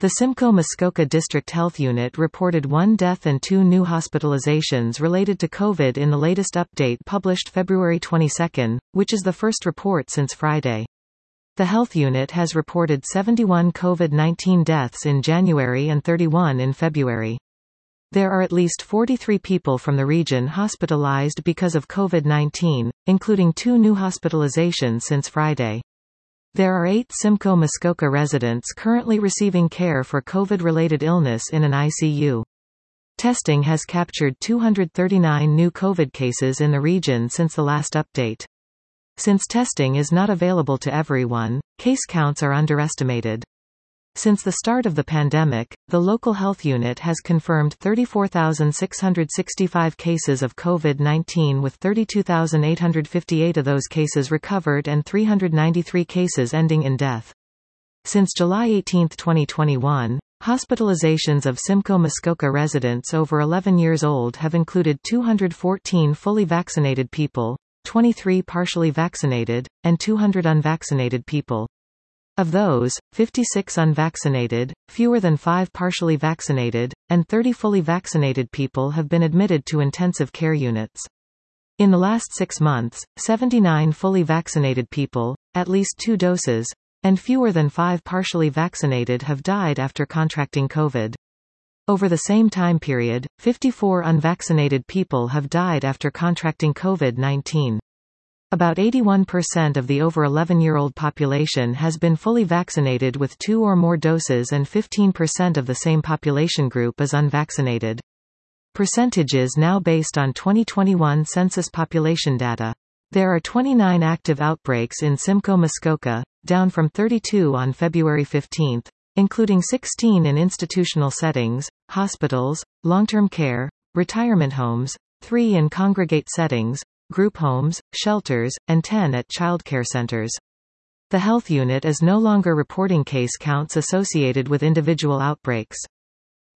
The Simcoe Muskoka District Health Unit reported 1 death and 2 new hospitalizations related to COVID in the latest update published February 22, which is the first report since Friday. The health unit has reported 71 COVID-19 deaths in January and 31 in February. There are at least 43 people from the region hospitalized because of COVID-19, including 2 new hospitalizations since Friday. There are 8 Simcoe Muskoka residents currently receiving care for COVID-related illness in an ICU. Testing has captured 239 new COVID cases in the region since the last update. Since testing is not available to everyone, case counts are underestimated. Since the start of the pandemic, the local health unit has confirmed 34,665 cases of COVID-19 with 32,858 of those cases recovered and 393 cases ending in death. Since July 18, 2021, hospitalizations of Simcoe Muskoka residents over 11 years old have included 214 fully vaccinated people, 23 partially vaccinated, and 200 unvaccinated people. Of those, 56 unvaccinated, fewer than 5 partially vaccinated, and 30 fully vaccinated people have been admitted to intensive care units. In the last 6 months, 79 fully vaccinated people, at least 2 doses, and fewer than 5 partially vaccinated have died after contracting COVID. Over the same time period, 54 unvaccinated people have died after contracting COVID-19. About 81% of the over 11-year-old population has been fully vaccinated with 2 or more doses and 15% of the same population group is unvaccinated. Percentages now based on 2021 census population data. There are 29 active outbreaks in Simcoe Muskoka, down from 32 on February 15, including 16 in institutional settings, hospitals, long-term care, retirement homes, 3 in congregate settings, group homes, shelters, and 10 at child care centers. The health unit is no longer reporting case counts associated with individual outbreaks.